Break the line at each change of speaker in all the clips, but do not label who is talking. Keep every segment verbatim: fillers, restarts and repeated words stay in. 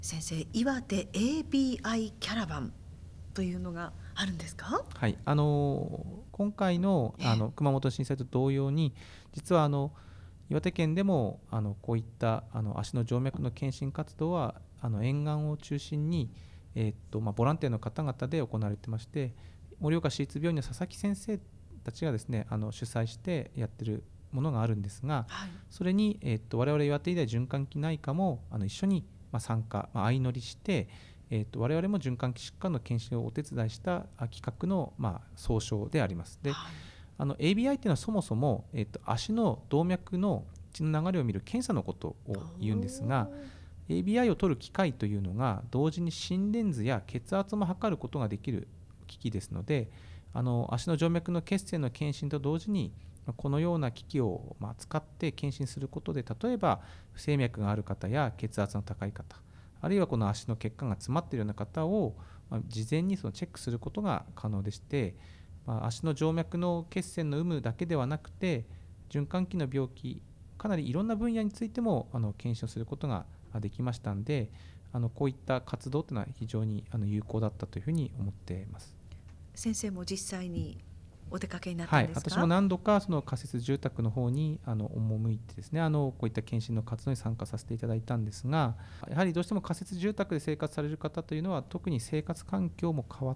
先生、岩手 エービーアイ キャラバンというのがあるんですか？
はい、あの今回の、あの熊本震災と同様に、実はあの岩手県でもあのこういったあの足の静脈の検診活動はあの沿岸を中心に、えーっとまあ、ボランティアの方々で行われてまして、盛岡市立病院の佐々木先生たちがですね、あの主催してやってるものがあるんですが、
はい、
それに、えーっと我々岩手医大循環器内科もあの一緒に、まあ、参加、まあ、相乗りして、えー、と我々も循環器疾患の検診をお手伝いした企画の、まあ、総称であります。で、
はい、
あの エービーアイ っていうのはそもそも、えー、と足の動脈の血の流れを見る検査のことを言うんですが、
おー
エービーアイ を取る機械というのが同時に心電図や血圧も測ることができる機器ですので、あの足の静脈の血栓の検診と同時にこのような機器を、まあ、使って検診することで、例えば不整脈がある方や血圧の高い方、あるいはこの足の血管が詰まっているような方を、まあ、事前にそのチェックすることが可能でして、まあ、足の静脈の血栓の有無だけではなくて、循環器の病気、かなりいろんな分野についてもあの検証することができましたんで、あのこういった活動というのは非常にあの有効だったというふうに思っています。
先生も実際にお出かけになっ
はい、
たんですか？
私も何度かその仮設住宅の方にあの赴いてですね、あのこういった検診の活動に参加させていただいたんですが、やはりどうしても仮設住宅で生活される方というのは、特に生活環境も変わって、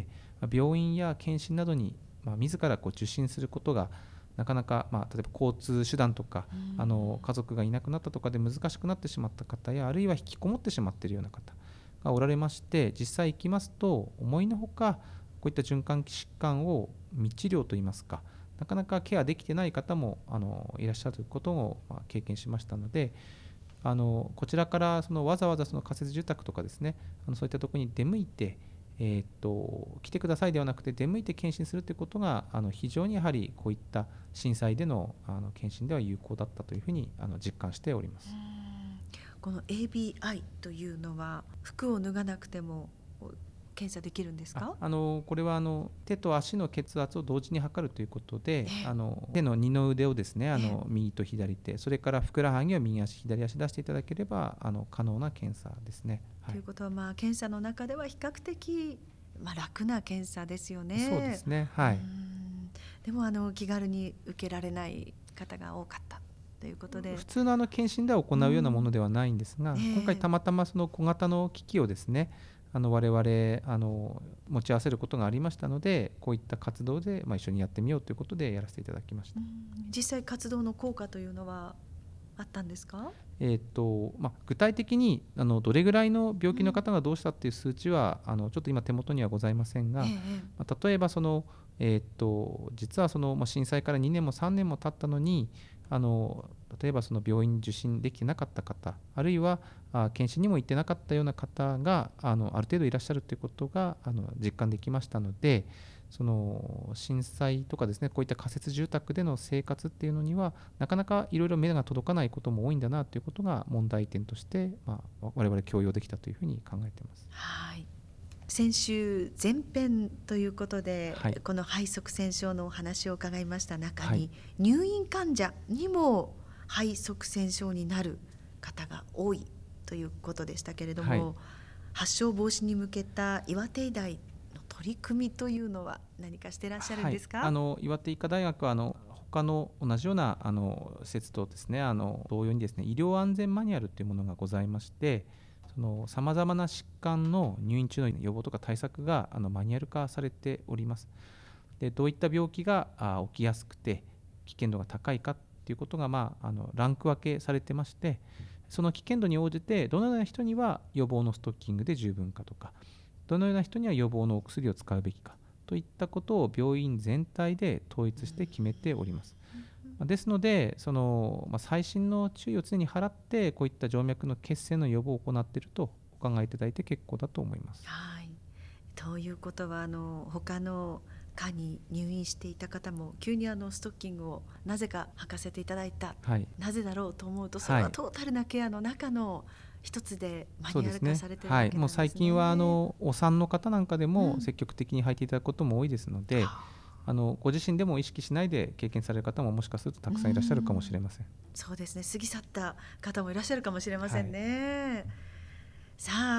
病院や検診などに、まあ、自らこう受診することがなかなか、まあ、例えば交通手段とか、
うーん
あの家族がいなくなったとかで難しくなってしまった方や、あるいは引きこもってしまっているような方がおられまして、実際行きますと思いのほかこういった循環器疾患を未治療といいますか、なかなかケアできてない方もあのいらっしゃることを、まあ、経験しましたので、あのこちらからそのわざわざその仮設住宅とかですね、あのそういったところに出向いて、えーっと来てくださいではなくて、出向いて検診するということがあの非常にやはりこういった震災でのあの検診では有効だったというふうにあの実感しておりま
うー
す。
んこの エービーアイ というのは服を脱がなくても検査できるんです
あ
か？
あのこれはあの手と足の血圧を同時に測るということで、あ
ええ
の手の二の腕をですね、あ
ええ
の右と左手、それからふくらはぎを右足左足出していただければあの可能な検査ですね。はい、
ということは、まあ検査の中では比較的、まあ、楽な検査ですよね。
そうですね。
うー
はい。
んでもあの気軽に受けられない方が多かったということで、
普通のあの検診では行
う
うようなもの
ん
ではないんですが、今回
ええ
たまたまその小型の機器をですね、あの我々あの持ち合わせることがありましたので、こういった活動で、まあ、一緒にやってみようということでやらせていただきまし
う
た。
ん実際活動の効果というのはあったんですか？
えーとまあ、具体的にあのどれぐらいの病気の
うん
方がどうしたっていう数値はあのちょっと今手元にはございませんが、
ええ
まあ、例えばその、えーと実はその、まあ、震災からにねんもさんねんも経ったのに、あの例えばその病院に受診できてなかった方、あるいはあ検診にも行ってなかったような方があのある程度いらっしゃるということがあの実感できましたので、その震災とかですね、こういった仮設住宅での生活っていうのにはなかなかいろいろ目が届かないことも多いんだなということが問題点として、まあ、我々強要できたというふうに考えています。
はい。先週前編ということ
はい、
で、この肺塞栓症のお話を伺いました中
はい、
に、入院患者にも肺塞栓症になる方が多いということでしたけれど
はい、
も、発症防止に向けた岩手医大の取り組みというのは何かしてらっしゃるん
はい、
ですか？
あの岩手医科大学はあの他の同じようなあの施設とですね、あの同様にですね、医療安全マニュアルというものがございまして、さまざまな疾患の入院中の予防とか対策があのマニュアル化されております。でどういった病気があ起きやすくて危険度が高いかっていうことが、まあ、あのランク分けされてまして、その危険度に応じてどのような人には予防のストッキングで十分かとか、どのような人には予防のお薬を使うべきかといったことを病院全体で統一して決めております。ですのでその、まあ、細心の注意を常に払ってこういった静脈の血栓の予防を行っているとお考えいただいて結構だと思います。
はい。ということはあの他の科に入院していた方も急にあのストッキングをなぜか履かせていただいた、
はい、
なぜだろうと思うと、それ
はい、
はトータルなケアの中の一つでマニュアル化
そうですね。
されてる
はい。
わけなんで
もう最
すね。
近はあのお産の方なんかでも
うん、
積極的に履いていただくことも多いですので、
はあ
あのご自身でも意識しないで経験される方ももしかするとた
う
くさんいらっしゃるかもし
ん
れません。
そうですね、過ぎ去った方もいらっしゃるかもしれません
はい。
ね。さ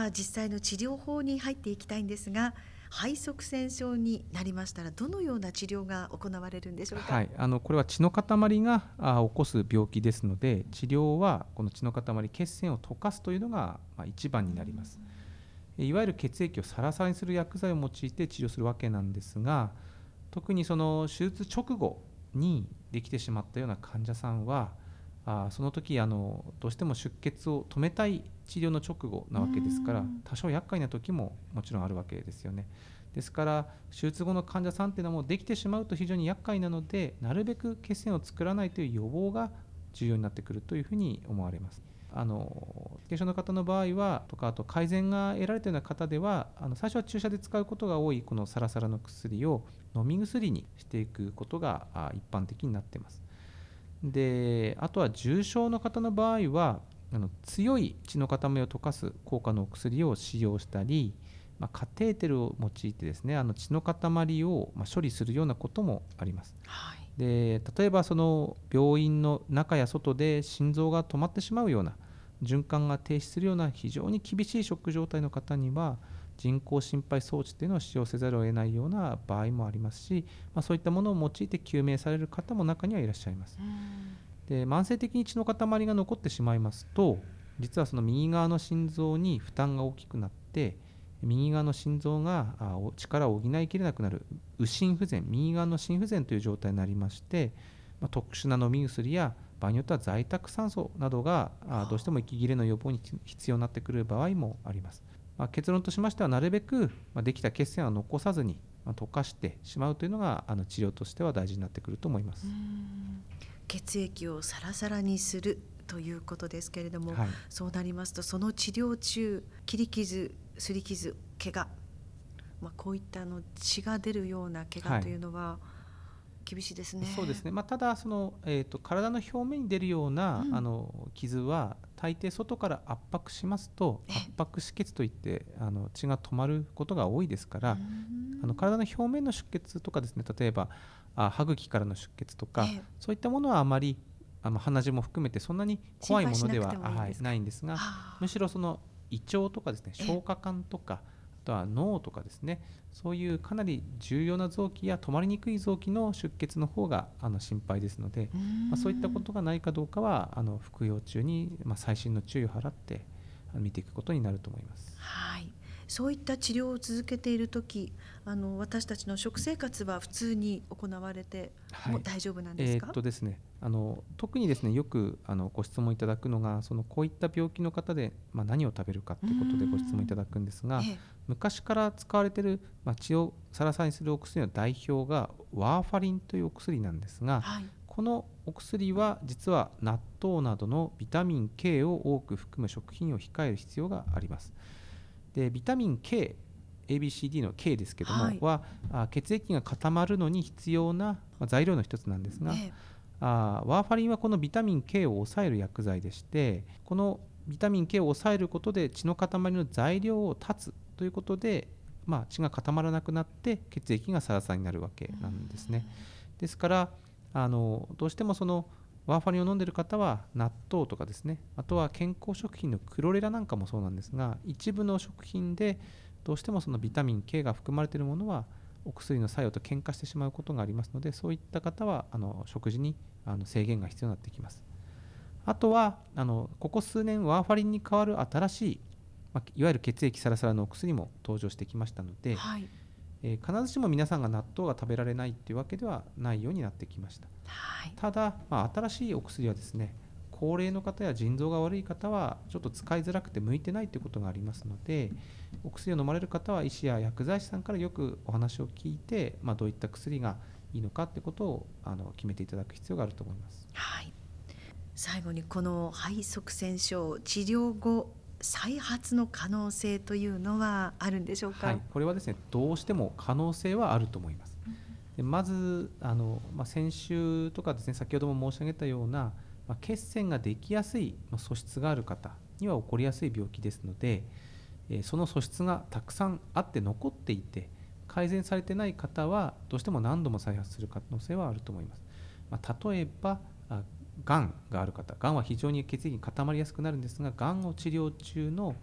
は実際の治療法に入っていきたいんですが、肺塞栓症になりましたらどのような治療が行われるんでしょうか。
はい、あのこれは血の塊があ起こす病気ですので、治療はこの血の塊血栓を溶かすというのが、まあ、一番になります。いわゆる血液をサラサラにする薬剤を用いて治療するわけなんですが、特にその手術直後にできてしまったような患者さんは、あその時あのどうしても出血を止めたい治療の直後なわけですから、多少厄介な時ももちろんあるわけですよね。ですから手術後の患者さんっていうのはもうできてしまうと非常に厄介なので、なるべく血栓を作らないという予防が重要になってくるというふうに思われます。あの軽症の方の場合はとか、あと改善が得られたような方では、あの最初は注射で使うことが多いこのサラサラの薬を飲み薬にしていくことが一般的になっています。であとは重症の方の場合は、あの強い血の塊を溶かす効果のお薬を使用したり、まあ、カテーテルを用いてですね、あの血の塊をまあ処理するようなこともあります。
はい、
で例えばその病院の中や外で心臓が止まってしまうような、循環が停止するような非常に厳しいショック状態の方には、人工心肺装置というのを使用せざるを得ないような場合もありますし、まあ、そういったものを用いて救命される方も中にはいらっしゃいます。で慢性的に血の塊が残ってしまいますと、実はその右側の心臓に負担が大きくなって、右側の心臓が力を補いきれなくなる右心不全、右側の心不全という状態になりまして、まあ、特殊な飲み薬や場合によっては在宅酸素などがどうしても息切れの予防に必要になってくる場合もあります。まあ、結論としましては、なるべくできた血栓は残さずに溶かしてしまうというのがあの治療としては大事になってくると思います。
うーん血液をサラサラにするということですけれども、はい、そうなりますとその治療中、切り傷、擦り傷、怪我、まあ、こういったの血が出るような怪我というのは、はい厳しいですね。
そうですね、まあ、ただその、えー、と体の表面に出るような、うん、あの傷は大抵外から圧迫しますと圧迫止血といってあの血が止まることが多いですから、あの体の表面の出血とかですね、例えばあ歯茎からの出血とか、そういったものはあまりあの鼻血も含めてそんなに怖いものでははい、ないんですが、むしろその胃腸とかですね、消化管とか、あとは脳とかですね、そういうかなり重要な臓器や止まりにくい臓器の出血の方があの心配ですので、まあ、そういったことがないかどうかはあの服用中に、まあ、細心の注意を払って見ていくことになると思います。
はい、そういった治療を続けているとき、あの私たちの食生活は普通に行われても大丈夫なんですか？
はい、えーっとですね、あの特にですね、よくあのご質問いただくのが、そのこういった病気の方で、まあ、何を食べるかということでご質問いただくんですが、ええ、昔から使われている、まあ、血をサラサラにするお薬の代表がワーファリンというお薬なんですが、はい、このお薬は実は納豆などのビタミン K を多く含む食品を控える必要があります。でビタミン K、エービーシーディー の K ですけども、はい、はあ血液が固まるのに必要な、まあ、材料の一つなんですが、ええ、あワーファリンはこのビタミン K を抑える薬剤でして、このビタミン K を抑えることで血の塊の材料を断つということで、まあ、血が固まらなくなって血液がサラサラになるわけなんですね。ですからあのどうしてもそのワーファリンを飲んでいる方は納豆とかですね、あとは健康食品のクロレラなんかもそうなんですが、一部の食品でどうしてもそのビタミン K が含まれているものはお薬の作用と喧嘩してしまうことがありますので、そういった方はあの食事にあの制限が必要になってきます。あとはあのここ数年ワーファリンに代わる新しい、まあ、いわゆる血液サラサラのお薬も登場してきましたので、はい、えー、必ずしも皆さんが納豆が食べられないというわけではないようになってきました。はい、ただ、まあ、新しいお薬はですね、高齢の方や腎臓が悪い方はちょっと使いづらくて向いてないということがありますので、お薬を飲まれる方は医師や薬剤師さんからよくお話を聞いて、まあ、どういった薬がいいのかということをあの決めていただく必要があると思います。
はい、最後にこの肺塞栓症、治療後再発の可能性というのはあるんでしょうか？
はい、これはですね、どうしても可能性はあると思います。でまずあの、まあ、先週とかですね、先ほども申し上げたような、まあ、血栓ができやすい、まあ、素質がある方には起こりやすい病気ですので、えー、その素質がたくさんあって残っていて改善されてない方はどうしても何度も再発する可能性はあると思います。まあ、例えばがんがある方、がんは非常に血液に固まりやすくなるんですが、がんを治療中の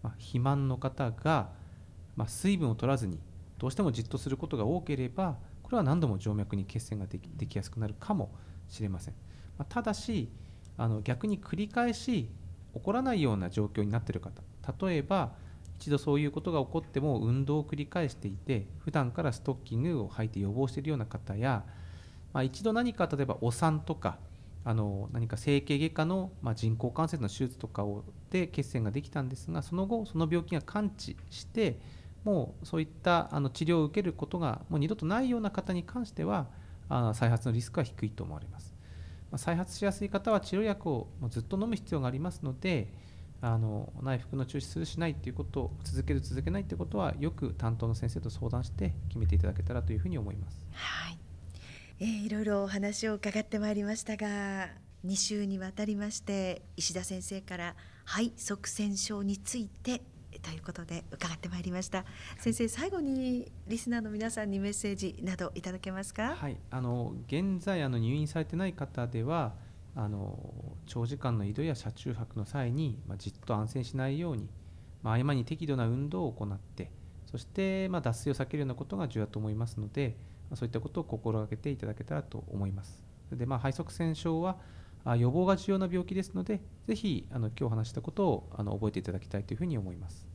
まあ、肥満の方が、まあ、水分を取らずにどうしてもじっとすることが多ければ、これは何度も静脈に血栓ができ、できやすくなるかもしれません。まあ、ただしあの逆に繰り返し起こらないような状況になっている方、例えば一度そういうことが起こっても運動を繰り返していて、普段からストッキングを履いて予防しているような方や、まあ、一度何か例えばお産とかあの何か整形外科の、まあ、人工関節の手術とかをで血栓ができたんですが、その後その病気が完治してもうそういったあの治療を受けることがもう二度とないような方に関しては、あ再発のリスクは低いと思われます。まあ、再発しやすい方は治療薬をずっと飲む必要がありますので、あの内服の中止するしないということを、続ける続けないということはよく担当の先生と相談して決めていただけたらというふうに思います。
はい、えー、いろいろお話を伺ってまいりましたが、に週にわたりまして石田先生から肺塞栓症についてということで伺ってまいりました。先生、最後にリスナーの皆さんにメッセージなどいただけますか？
はい、あの現在あの入院されてない方では、あの長時間の移動や車中泊の際に、まあ、じっと安静しないように、まあ、合間に適度な運動を行って、そして、まあ、脱水を避けるようなことが重要だと思いますので、まあ、そういったことを心がけていただけたらと思います。で、まあ、肺塞栓症はあ予防が重要な病気ですので、ぜひあの今日話したことをあの覚えていただきたいというふうに思います。